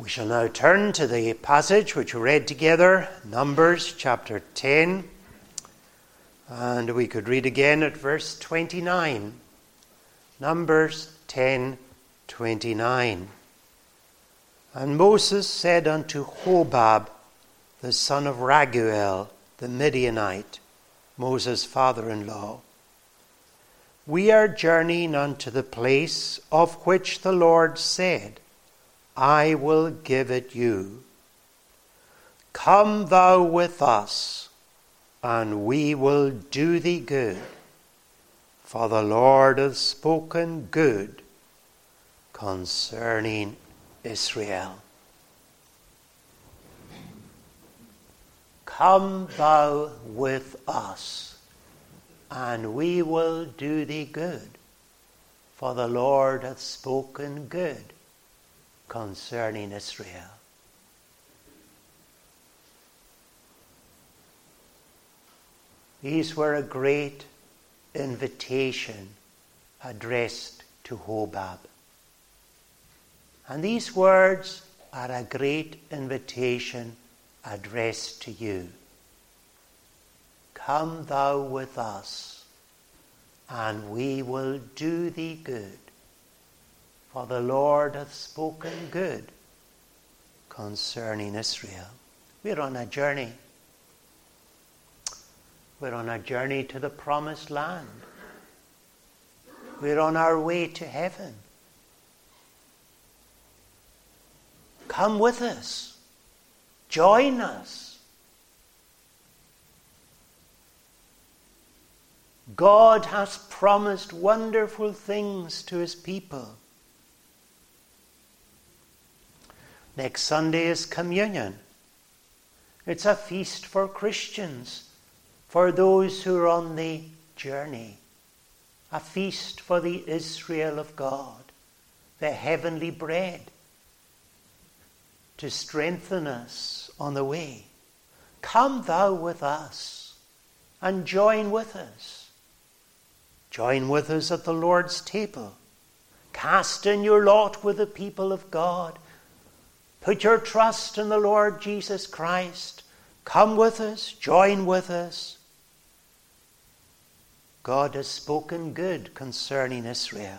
We shall now turn to the passage which we read together, Numbers chapter 10, and we could read again at verse 29. Numbers 10:29. And Moses said unto Hobab, the son of Raguel, the Midianite, Moses' father-in-law, We are journeying unto the place of which the Lord said, I will give it you. Come thou with us, and we will do thee good. For the Lord hath spoken good concerning Israel. Come thou with us, and we will do thee good. For the Lord hath spoken good concerning Israel. These were a great invitation addressed to Hobab. And these words are a great invitation addressed to you. Come thou with us, and we will do thee good. For the Lord hath spoken good concerning Israel. We're on a journey. We're on a journey to the promised land. We're on our way to heaven. Come with us. Join us. God has promised wonderful things to his people. Next Sunday is communion. It's a feast for Christians, for those who are on the journey. A feast for the Israel of God, the heavenly bread, to strengthen us on the way. Come thou with us and join with us. Join with us at the Lord's table. Cast in your lot with the people of God. Put your trust in the Lord Jesus Christ. Come with us, join with us. God has spoken good concerning Israel.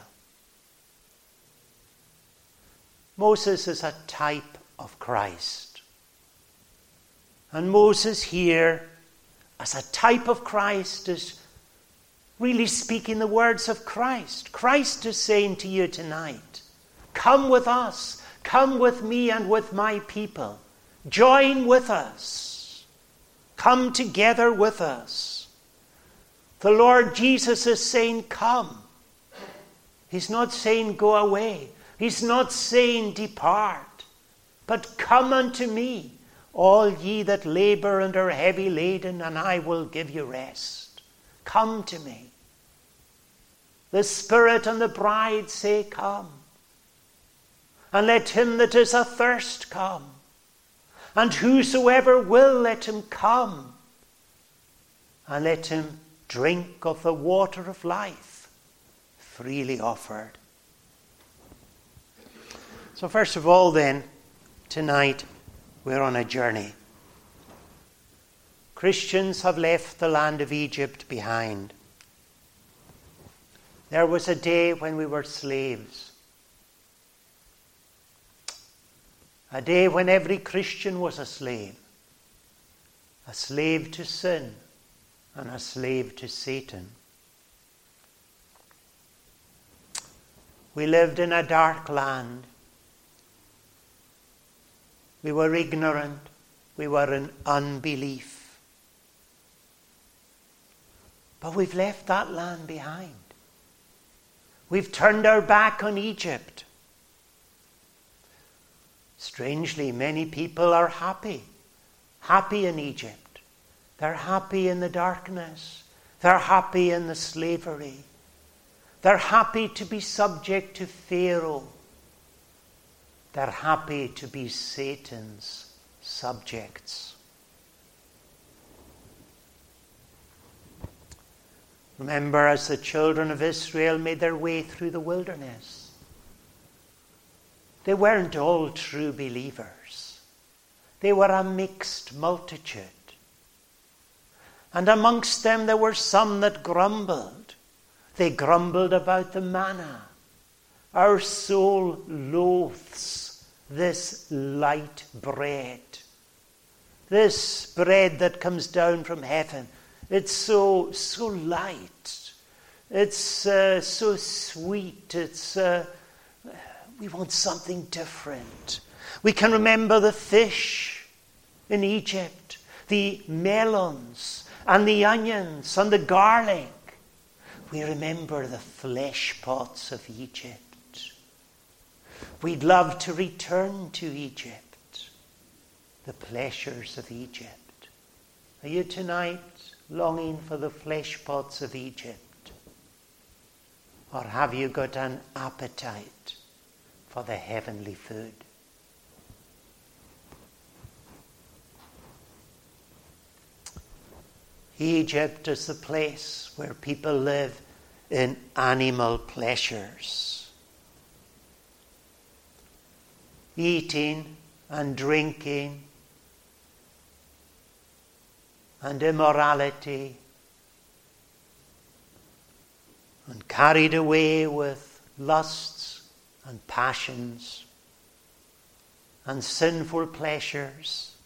Moses is a type of Christ. And Moses here, as a type of Christ, is really speaking the words of Christ. Christ is saying to you tonight, come with us. Come with me and with my people. Join with us. Come together with us. The Lord Jesus is saying, come. He's not saying, go away. He's not saying, depart. But come unto me, all ye that labor and are heavy laden, and I will give you rest. Come to me. The Spirit and the bride say, come. And let him that is athirst come. And whosoever will, let him come. And let him drink of the water of life, freely offered. So first of all then, tonight we're on a journey. Christians have left the land of Egypt behind. There was a day when we were slaves. A day when every Christian was a slave to sin and a slave to Satan. We lived in a dark land. We were ignorant. We were in unbelief. But we've left that land behind. We've turned our back on Egypt. Strangely, many people are happy in Egypt. They're happy in the darkness. They're happy in the slavery. They're happy to be subject to Pharaoh. They're happy to be Satan's subjects. Remember, as the children of Israel made their way through the wilderness, They weren't all true believers. They were a mixed multitude. And amongst them there were some that grumbled. They grumbled about the manna. Our soul loathes this light bread. This bread that comes down from heaven. It's so light. It's so sweet. We want something different. We can remember the fish in Egypt, the melons and the onions and the garlic. We remember the flesh pots of Egypt. We'd love to return to Egypt, the pleasures of Egypt. Are you tonight longing for the flesh pots of Egypt? Or have you got an appetite for the heavenly food? Egypt is the place where people live in animal pleasures. Eating and drinking and immorality, and carried away with lusts and passions and sinful pleasures.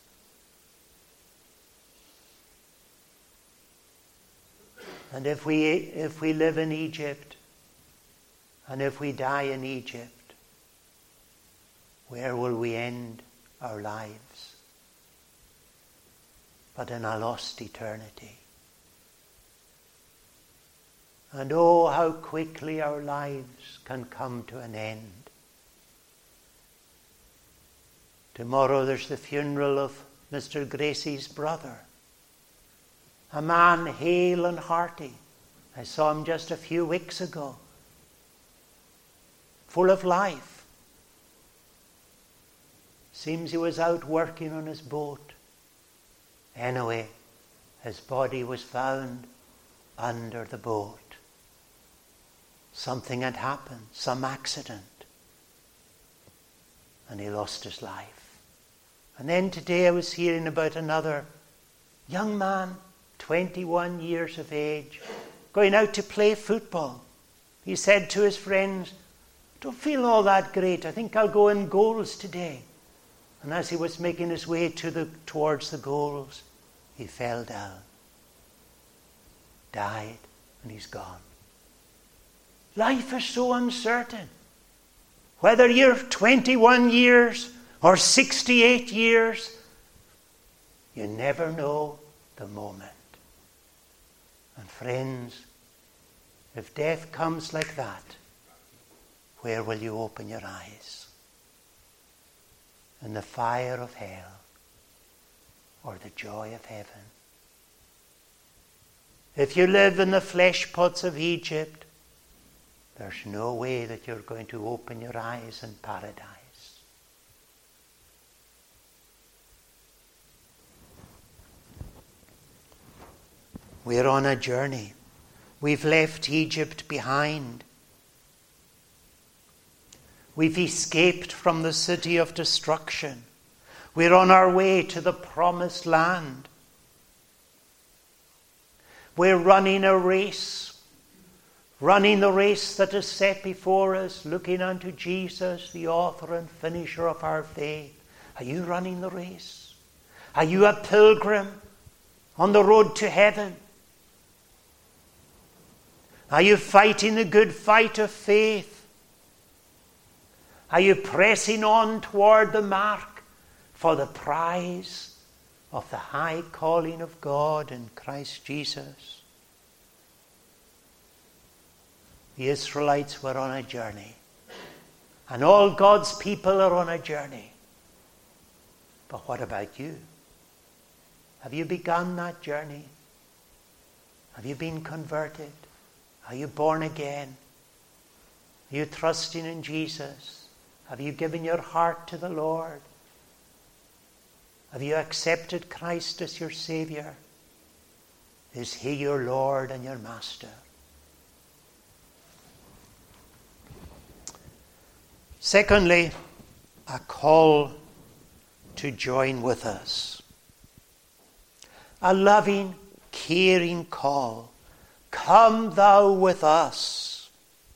And if we live in Egypt, and if we die in Egypt, where will we end our lives? But in a lost eternity. And oh, how quickly our lives can come to an end. Tomorrow there's the funeral of Mr. Gracie's brother. A man hale and hearty. I saw him just a few weeks ago. Full of life. Seems he was out working on his boat. Anyway, his body was found under the boat. Something had happened, some accident. And he lost his life. And then today I was hearing about another young man, 21 years of age, going out to play football. He said to his friends, "Don't feel all that great. I think I'll go in goals today." And as he was making his way towards the goals, he fell down, died, and he's gone. Life is so uncertain. Whether you're 21 years or 68 years, you never know the moment. And friends, if death comes like that, where will you open your eyes? In the fire of hell or the joy of heaven? If you live in the flesh pots of Egypt, there's no way that you're going to open your eyes in paradise. We're on a journey. We've left Egypt behind. We've escaped from the city of destruction. We're on our way to the promised land. We're running a race, running the race that is set before us, looking unto Jesus, the author and finisher of our faith. Are you running the race? Are you a pilgrim on the road to heaven? Are you fighting the good fight of faith? Are you pressing on toward the mark for the prize of the high calling of God in Christ Jesus? The Israelites were on a journey, and all God's people are on a journey. But what about you? Have you begun that journey? Have you been converted? Are you born again? Are you trusting in Jesus? Have you given your heart to the Lord? Have you accepted Christ as your Savior? Is He your Lord and your Master? Secondly, a call to join with us. A loving, caring call. Come thou with us.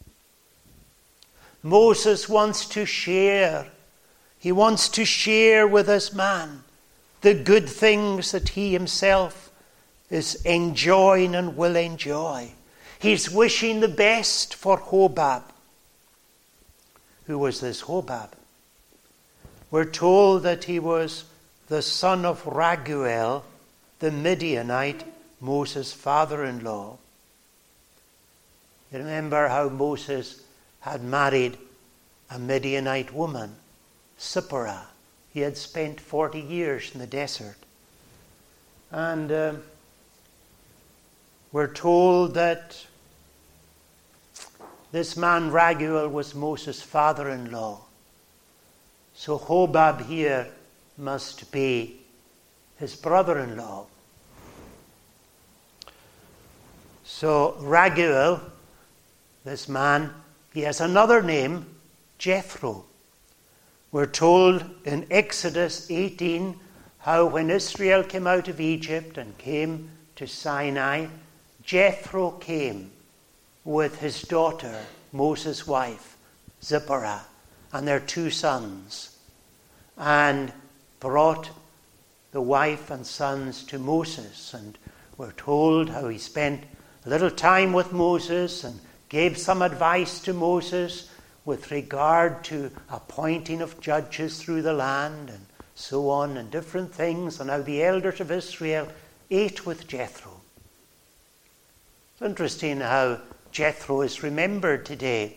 Moses wants to share. He wants to share with this man the good things that he himself is enjoying and will enjoy. He's wishing the best for Hobab. Who was this Hobab? We're told that he was the son of Raguel, the Midianite, Moses' father-in-law. You remember how Moses had married a Midianite woman, Zipporah. He had spent 40 years in the desert. And we're told that this man Raguel was Moses' father-in-law. So Hobab here must be his brother-in-law. So Raguel, this man, he has another name, Jethro. We're told in Exodus 18 how when Israel came out of Egypt and came to Sinai, Jethro came with his daughter, Moses' wife, Zipporah, and their 2 sons, and brought the wife and sons to Moses. And we're told how he spent a little time with Moses and gave some advice to Moses with regard to appointing of judges through the land and so on, and different things, and how the elders of Israel ate with Jethro. It's interesting how Jethro is remembered today.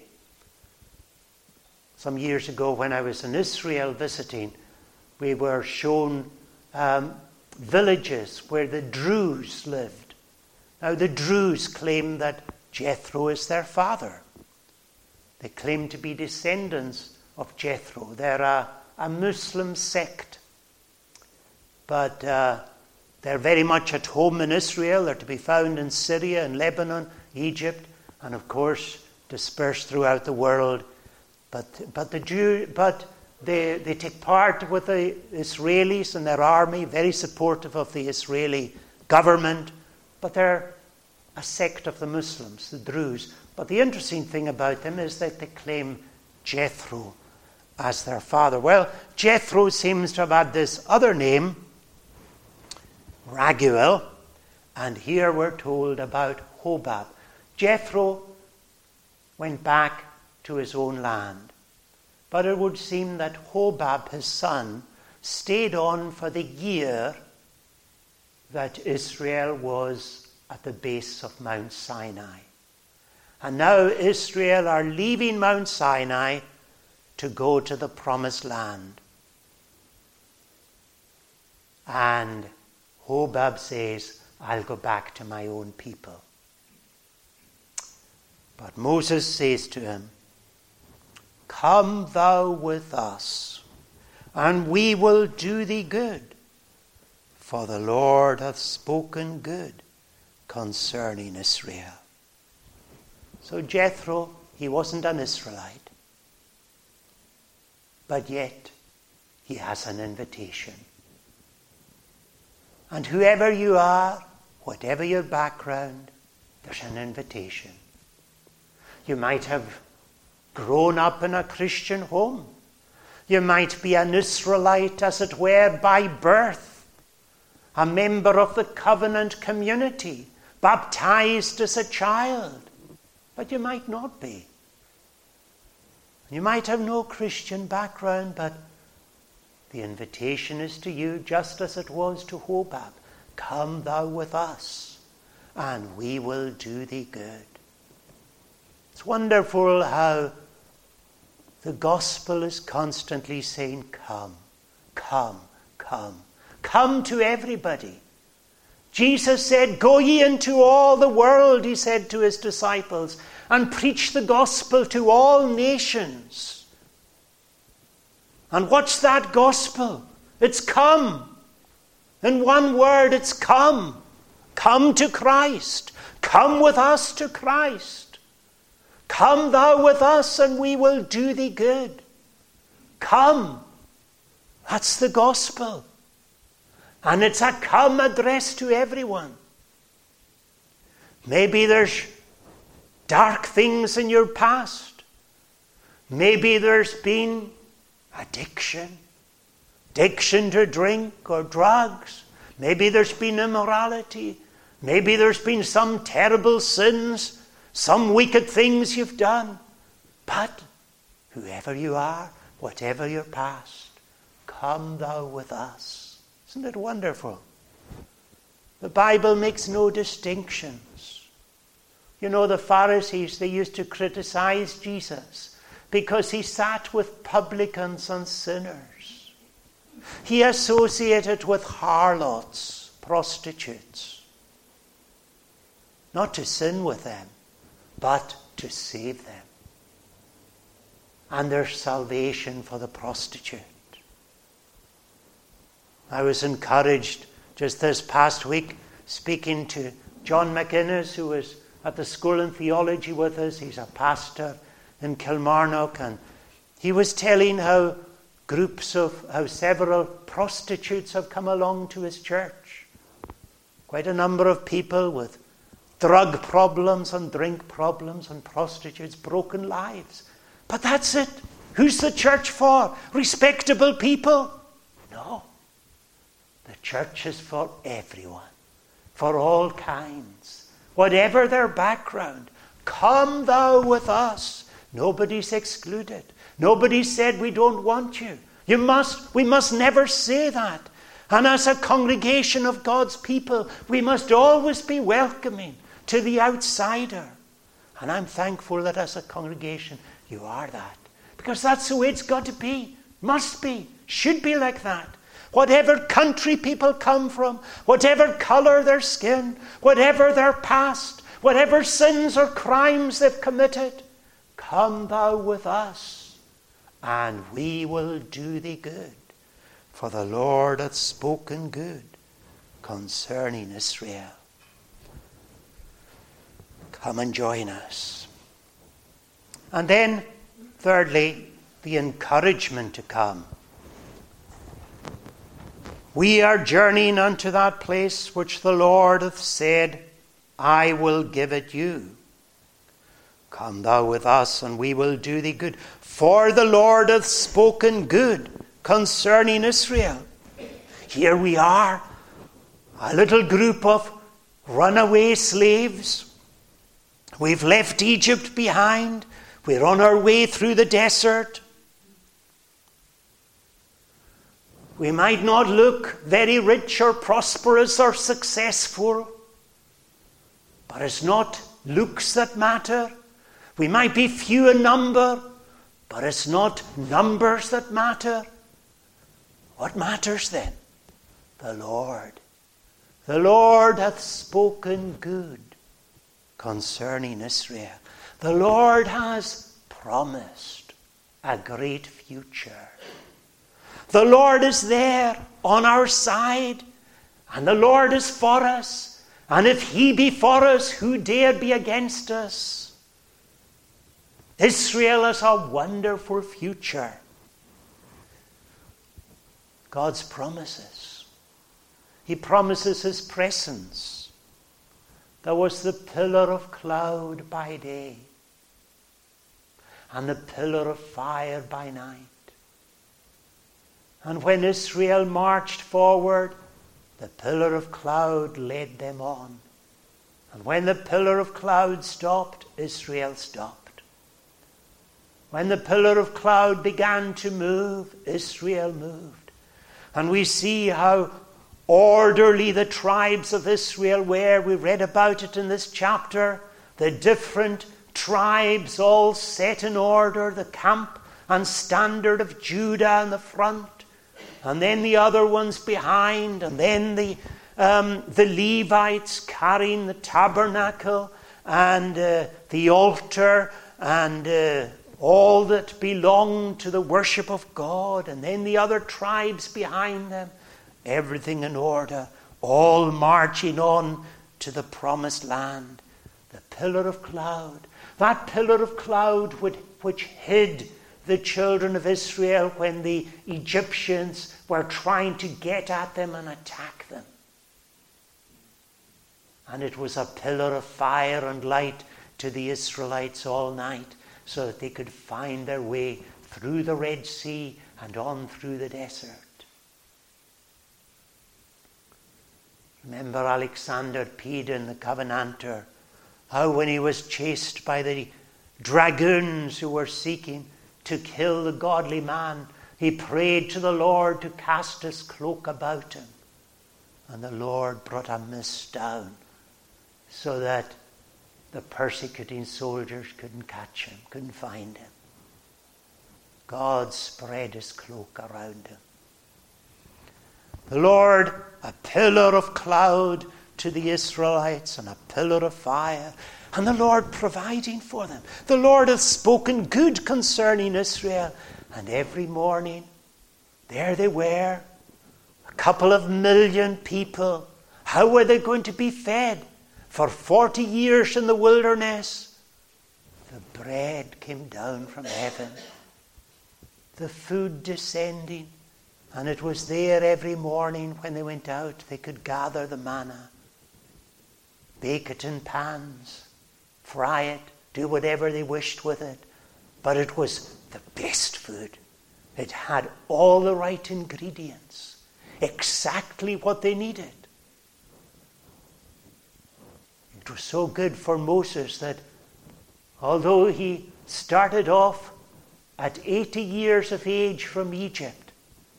Some years ago when I was in Israel visiting, we were shown villages where the Druze lived. Now the Druze claim that Jethro is their father. They claim to be descendants of Jethro. They're a Muslim sect. But they're very much at home in Israel. They're to be found in Syria and Lebanon, Egypt, and of course dispersed throughout the world. But they take part with the Israelis and their army, very supportive of the Israeli government. But they're a sect of the Muslims, the Druze. But the interesting thing about them is that they claim Jethro as their father. Well, Jethro seems to have had this other name, Raguel, and here we're told about Hobab. Jethro went back to his own land, but it would seem that Hobab, his son, stayed on for the year that Israel was at the base of Mount Sinai. And now Israel are leaving Mount Sinai to go to the promised land. And Hobab says, I'll go back to my own people. But Moses says to him, come thou with us, and we will do thee good, for the Lord hath spoken good concerning Israel. So Jethro, he wasn't an Israelite, but yet he has an invitation. And whoever you are, whatever your background, there's an invitation. You might have grown up in a Christian home. You might be an Israelite, as it were, by birth, a member of the covenant community, baptized as a child. But you might not be. You might have no Christian background, but the invitation is to you just as it was to Hobab. Come thou with us, and we will do thee good. It's wonderful how the gospel is constantly saying, come, come, come. Come to everybody. Jesus said, go ye into all the world, he said to his disciples, and preach the gospel to all nations. And what's that gospel? It's come. In one word, it's come. Come to Christ. Come with us to Christ. Come thou with us, and we will do thee good. Come That's the gospel. And it's a come addressed to everyone. Maybe there's dark things in your past. Maybe there's been addiction to drink or drugs. Maybe there's been immorality. Maybe there's been some terrible sins, some wicked things you've done. But whoever you are, whatever your past, come thou with us. Isn't it wonderful? The Bible makes no distinctions. You know, the Pharisees, they used to criticize Jesus because he sat with publicans and sinners. He associated with harlots, prostitutes. Not to sin with them, but to save them. And there's salvation for the prostitute. I was encouraged just this past week speaking to John McInnes, who was at the School in Theology with us. He's a pastor in Kilmarnock, and he was telling how several prostitutes have come along to his church. Quite a number of people with drug problems and drink problems and prostitutes, broken lives. But that's it. Who's the church for? Respectable people? No. The church is for everyone, for all kinds, whatever their background. Come thou with us. Nobody's excluded. Nobody said we don't want you. We must never say that. And as a congregation of God's people, we must always be welcoming to the outsider. And I'm thankful that as a congregation, you are that. Because that's the way it's got to be. Must be. Should be like that. Whatever country people come from, whatever colour their skin, whatever their past, whatever sins or crimes they've committed, come thou with us, and we will do thee good. For the Lord hath spoken good concerning Israel. Come and join us. And then, thirdly, the encouragement to come. We are journeying unto that place which the Lord hath said, I will give it you. Come thou with us, and we will do thee good. For the Lord hath spoken good concerning Israel. Here we are, a little group of runaway slaves. We've left Egypt behind. We're on our way through the desert. We might not look very rich or prosperous or successful, but it's not looks that matter. We might be few in number, but it's not numbers that matter. What matters then? The Lord. The Lord hath spoken good concerning Israel. The Lord has promised a great future. The Lord is there on our side, and the Lord is for us. And if he be for us, who dare be against us? Israel has a wonderful future. God's promises. He promises his presence. There was the pillar of cloud by day, and the pillar of fire by night. And when Israel marched forward, the pillar of cloud led them on. And when the pillar of cloud stopped, Israel stopped. When the pillar of cloud began to move, Israel moved. And we see how orderly the tribes of Israel were. We read about it in this chapter. The different tribes all set in order, the camp and standard of Judah in the front, and then the other ones behind, and then the Levites carrying the tabernacle and the altar and all that belonged to the worship of God, and then the other tribes behind them. Everything in order, all marching on to the promised land. The pillar of cloud. That pillar of cloud which hid the children of Israel when the Egyptians were trying to get at them and attack them. And it was a pillar of fire and light to the Israelites all night so that they could find their way through the Red Sea and on through the desert. Remember Alexander Peden, the Covenanter, how when he was chased by the dragoons who were seeking to kill the godly man, he prayed to the Lord to cast his cloak about him. And the Lord brought a mist down so that the persecuting soldiers couldn't catch him, couldn't find him. God spread his cloak around him. The Lord, a pillar of cloud to the Israelites and a pillar of fire, and the Lord providing for them. The Lord hath spoken good concerning Israel. And every morning, there they were, a couple of million people. How were they going to be fed? For 40 years in the wilderness, the bread came down from heaven, the food descending, and it was there every morning when they went out. They could gather the manna, bake it in pans, fry it, do whatever they wished with it. But it was the best food. It had all the right ingredients, exactly what they needed. It was so good for Moses that although he started off at 80 years of age from Egypt,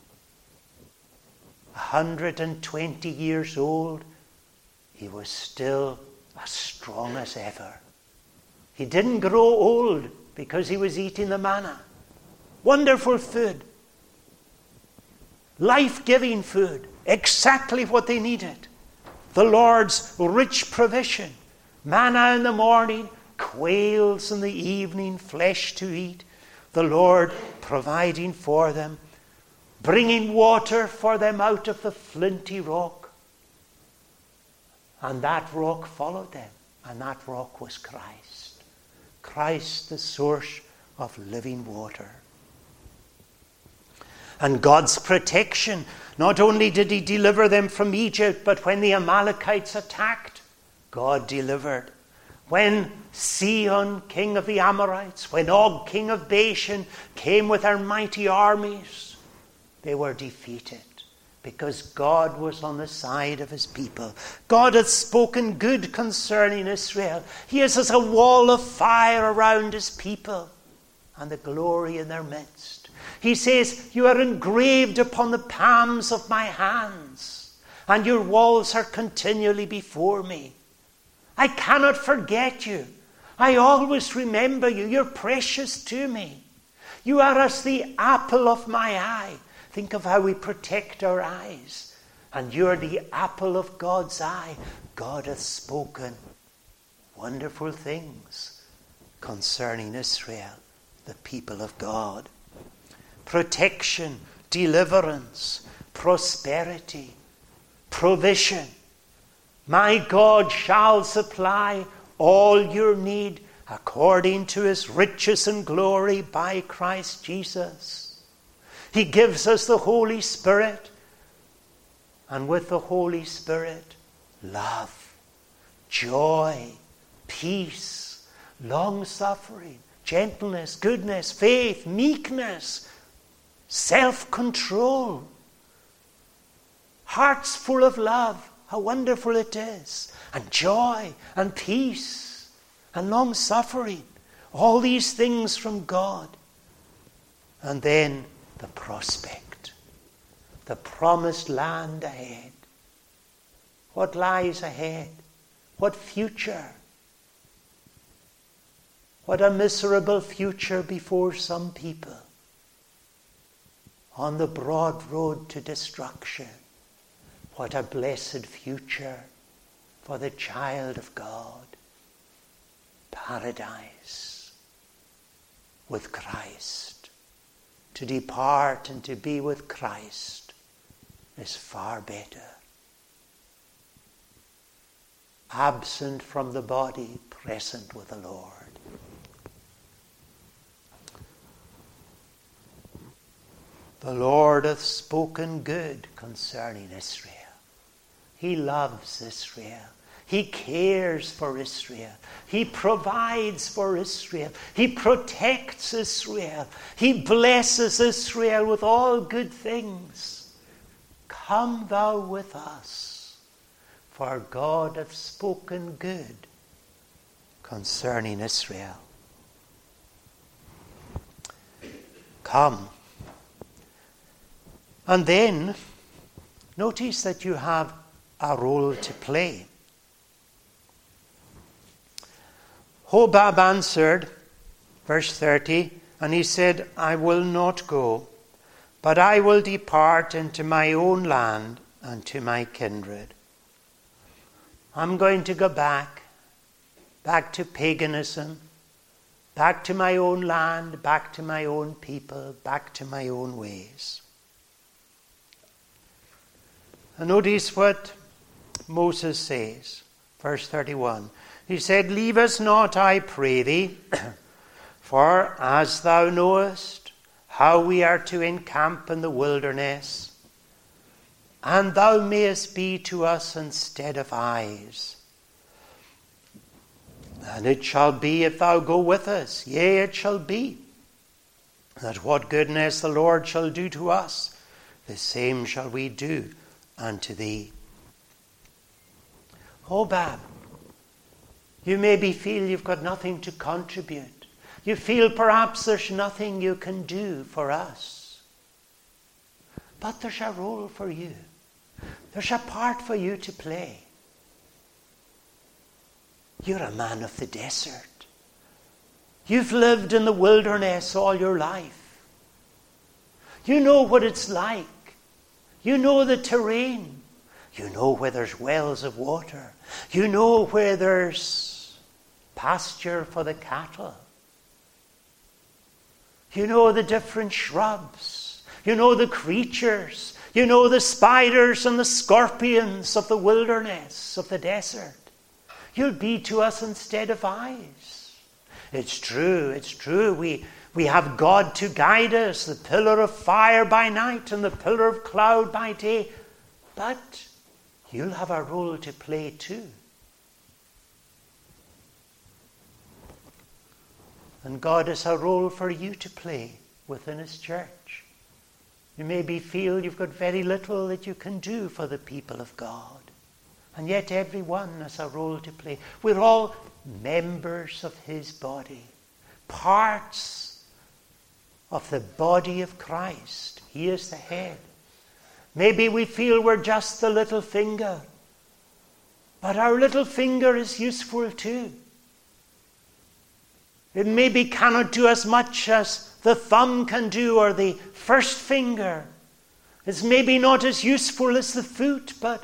120 years old, he was still as strong as ever. He didn't grow old because he was eating the manna. Wonderful food. Life-giving food. Exactly what they needed. The Lord's rich provision. Manna in the morning, quails in the evening, flesh to eat. The Lord providing for them, bringing water for them out of the flinty rock. And that rock followed them, and that rock was Christ. Christ, the source of living water. And God's protection. Not only did he deliver them from Egypt, but when the Amalekites attacked, God delivered. When Sihon, king of the Amorites, when Og, king of Bashan, came with their mighty armies, they were defeated because God was on the side of his people. God hath spoken good concerning Israel. He is as a wall of fire around his people and the glory in their midst. He says, you are engraved upon the palms of my hands, and your walls are continually before me. I cannot forget you. I always remember you. You're precious to me. You are as the apple of my eye. Think of how we protect our eyes. And you're the apple of God's eye. God hath spoken wonderful things concerning Israel, the people of God. Protection, deliverance, prosperity, provision. My God shall supply all your need according to his riches and glory by Christ Jesus. He gives us the Holy Spirit, and with the Holy Spirit, love, joy, peace, long-suffering, gentleness, goodness, faith, meekness, self-control, hearts full of love. How wonderful it is. And joy and peace and long-suffering. All these things from God. And then the prospect. The promised land ahead. What lies ahead? What future? What a miserable future before some people. On the broad road to destruction. What a blessed future for the child of God. Paradise with Christ. To depart and to be with Christ is far better. Absent from the body, present with the Lord. The Lord hath spoken good concerning Israel. He loves Israel. He cares for Israel. He provides for Israel. He protects Israel. He blesses Israel with all good things. Come thou with us, for God hath spoken good concerning Israel. Come. And then, notice that you have a role to play. Hobab answered, verse 30, and he said, I will not go, but I will depart into my own land and to my kindred. I'm going to go back to paganism, back to my own land, back to my own people, back to my own ways. And notice what Moses says, verse 31. He said, leave us not, I pray thee, for as thou knowest how we are to encamp in the wilderness, and thou mayest be to us instead of eyes. And it shall be, if thou go with us, yea, it shall be, that what goodness the Lord shall do to us, the same shall we do unto thee. Hobab, you maybe feel you've got nothing to contribute. You feel perhaps there's nothing you can do for us. But there's a role for you. There's a part for you to play. You're a man of the desert. You've lived in the wilderness all your life. You know what it's like. You know the terrain. You know where there's wells of water. You know where there's pasture for the cattle. You know the different shrubs. You know the creatures. You know the spiders and the scorpions of the wilderness, of the desert. You'll be to us instead of eyes. It's true. We have God to guide us, the pillar of fire by night and the pillar of cloud by day. But you'll have a role to play too. And God has a role for you to play within His church. You maybe feel you've got very little that you can do for the people of God. And yet everyone has a role to play. We're all members of His body. Parts of the body of Christ. He is the head. Maybe we feel we're just the little finger. But our little finger is useful too. It maybe cannot do as much as the thumb can do or the first finger. It's maybe not as useful as the foot, but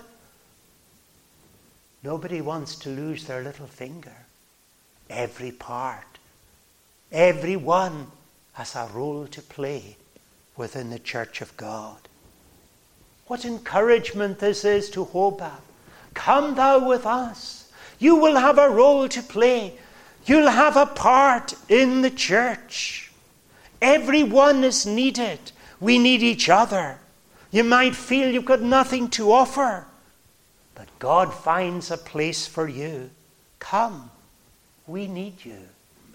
nobody wants to lose their little finger. Every part, everyone has a role to play within the church of God. What encouragement this is to Hobab. Come thou with us. You will have a role to play. You'll have a part in the church. Everyone is needed. We need each other. You might feel you've got nothing to offer, but God finds a place for you. Come, we need you.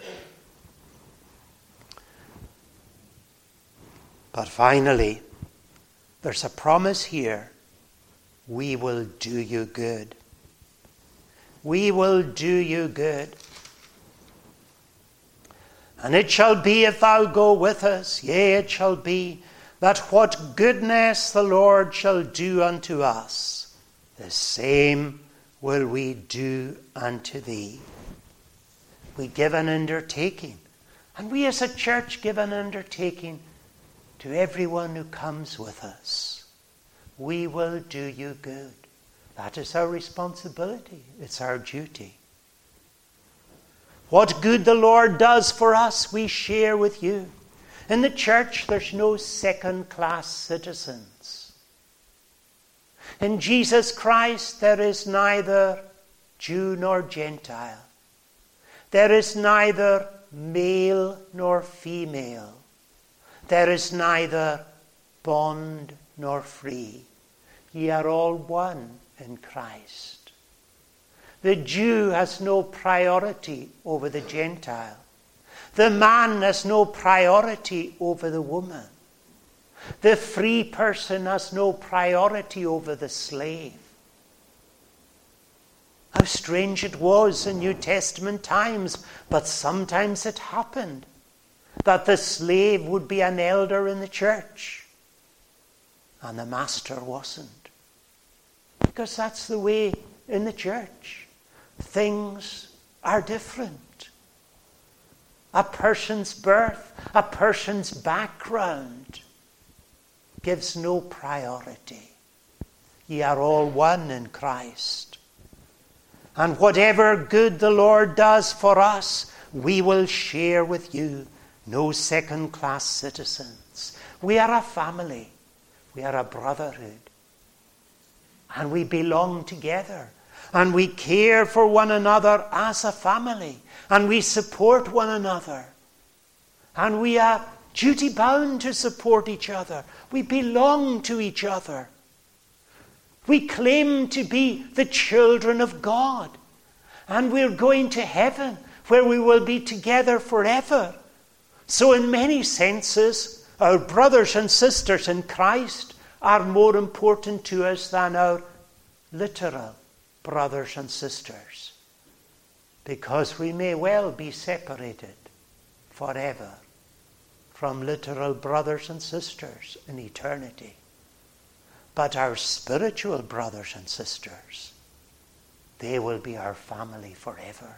But finally, there's a promise here. We will do you good. We will do you good. And it shall be, if thou go with us, yea, it shall be, that what goodness the Lord shall do unto us, the same will we do unto thee. We give an undertaking, and we as a church give an undertaking to everyone who comes with us. We will do you good. That is our responsibility. It's our duty. What good the Lord does for us, we share with you. In the church, there's no second-class citizens. In Jesus Christ, there is neither Jew nor Gentile. There is neither male nor female. There is neither bond nor free. Ye are all one in Christ. The Jew has no priority over the Gentile. The man has no priority over the woman. The free person has no priority over the slave. How strange it was in New Testament times, but sometimes it happened that the slave would be an elder in the church and the master wasn't. Because that's the way in the church. Things are different. A person's birth, a person's background gives no priority. Ye are all one in Christ. And whatever good the Lord does for us, we will share with you. No second-class citizens. We are a family. We are a brotherhood. And we belong together. And we care for one another as a family. And we support one another. And we are duty-bound to support each other. We belong to each other. We claim to be the children of God. And we're going to heaven where we will be together forever. So in many senses, our brothers and sisters in Christ are more important to us than our literal brothers and sisters. Because we may well be separated forever from literal brothers and sisters in eternity. But our spiritual brothers and sisters, they will be our family forever.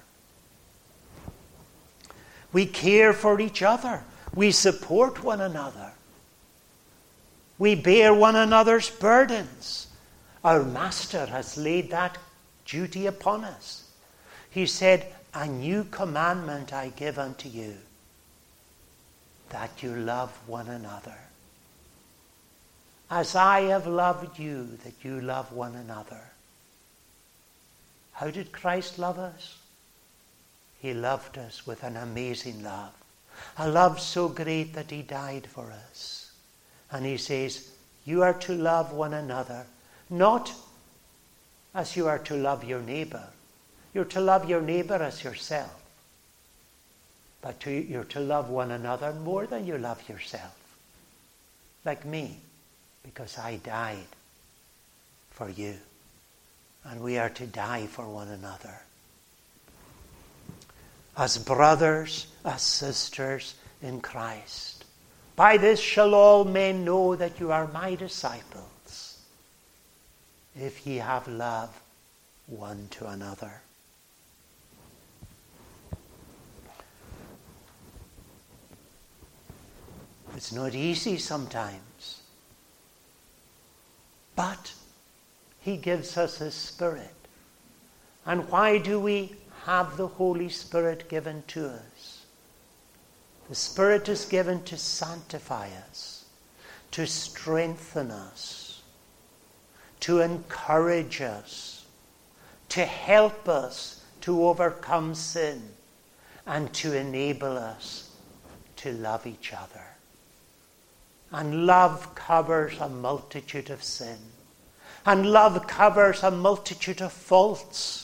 We care for each other. We support one another. We bear one another's burdens. Our Master has laid that duty upon us. He said, "A new commandment I give unto you, that you love one another. As I have loved you, that you love one another." How did Christ love us? He loved us with an amazing love. A love so great that he died for us. And he says, you are to love one another, not as you are to love your neighbor. You're to love your neighbor as yourself. But you're to love one another more than you love yourself. Like me, because I died for you. And we are to die for one another. As brothers, as sisters in Christ. By this shall all men know that you are my disciples, if ye have love one to another. It's not easy sometimes, but he gives us his Spirit. And why do we have the Holy Spirit given to us? The Spirit is given to sanctify us, to strengthen us, to encourage us, to help us to overcome sin, and to enable us to love each other. And love covers a multitude of sin. And love covers a multitude of faults.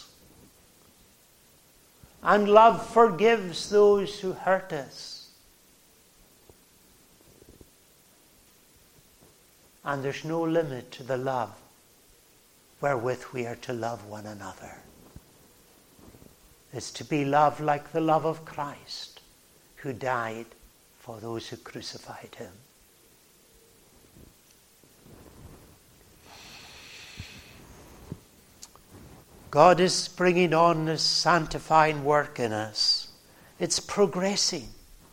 And love forgives those who hurt us. And there's no limit to the love wherewith we are to love one another. It's to be loved like the love of Christ, who died for those who crucified him. God is bringing on this sanctifying work in us. It's progressing.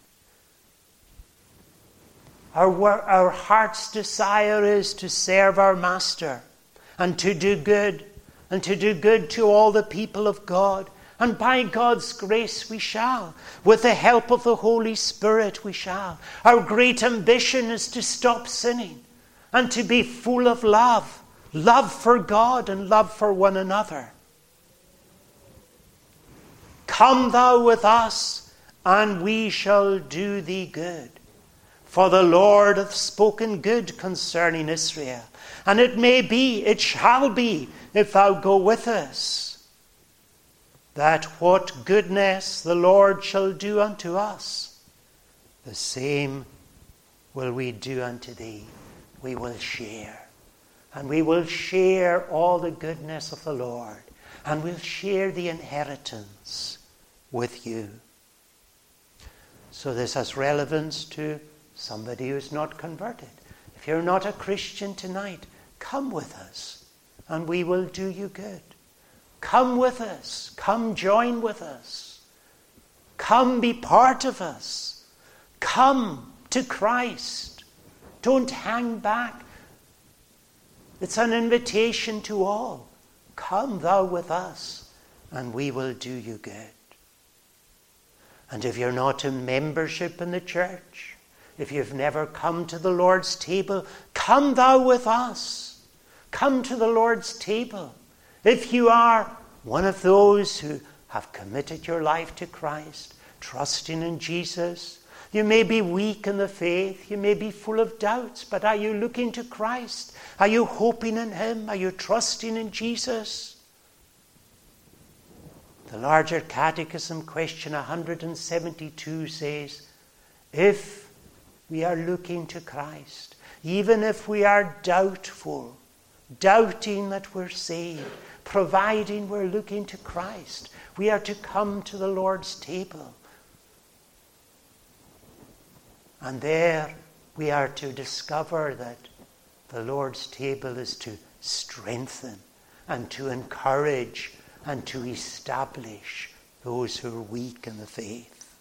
Our heart's desire is to serve our Master and to do good, and to do good to all the people of God. And by God's grace we shall. With the help of the Holy Spirit we shall. Our great ambition is to stop sinning and to be full of love. Love for God and love for one another. Come thou with us, and we shall do thee good. For the Lord hath spoken good concerning Israel. And it may be, it shall be, if thou go with us, that what goodness the Lord shall do unto us, the same will we do unto thee. We will share. And we will share all the goodness of the Lord. And we'll share the inheritance with you. So this has relevance to somebody who's not converted. If you're not a Christian tonight, come with us and we will do you good. Come with us. Come join with us. Come be part of us. Come to Christ. Don't hang back. It's an invitation to all. Come thou with us and we will do you good. And if you're not in membership in the church, if you've never come to the Lord's table, come thou with us. Come to the Lord's table. If you are one of those who have committed your life to Christ, trusting in Jesus, you may be weak in the faith, you may be full of doubts, but are you looking to Christ? Are you hoping in him? Are you trusting in Jesus? The larger catechism, question 172, says, if we are looking to Christ, even if we are doubtful, doubting that we're saved, providing we're looking to Christ, we are to come to the Lord's table. And there we are to discover that the Lord's table is to strengthen and to encourage and to establish those who are weak in the faith.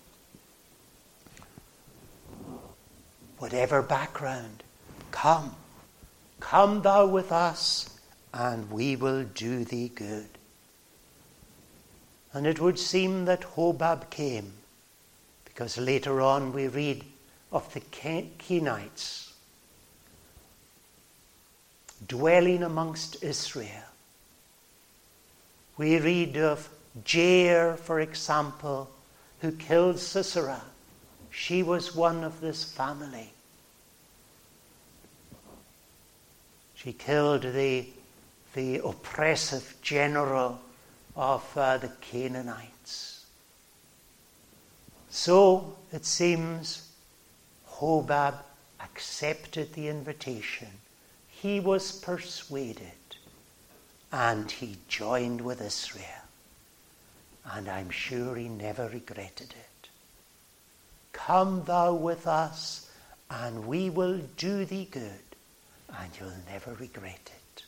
Whatever background, come. Come thou with us, and we will do thee good. And it would seem that Hobab came, because later on we read of the Kenites dwelling amongst Israel. We read of Jair, for example, who killed Sisera. She was one of this family. She killed the oppressive general of the Canaanites. So it seems Hobab accepted the invitation. He was persuaded. And he joined with Israel. And I'm sure he never regretted it. Come thou with us, and we will do thee good, and you'll never regret it.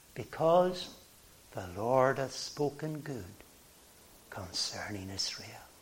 Because the Lord hath spoken good concerning Israel.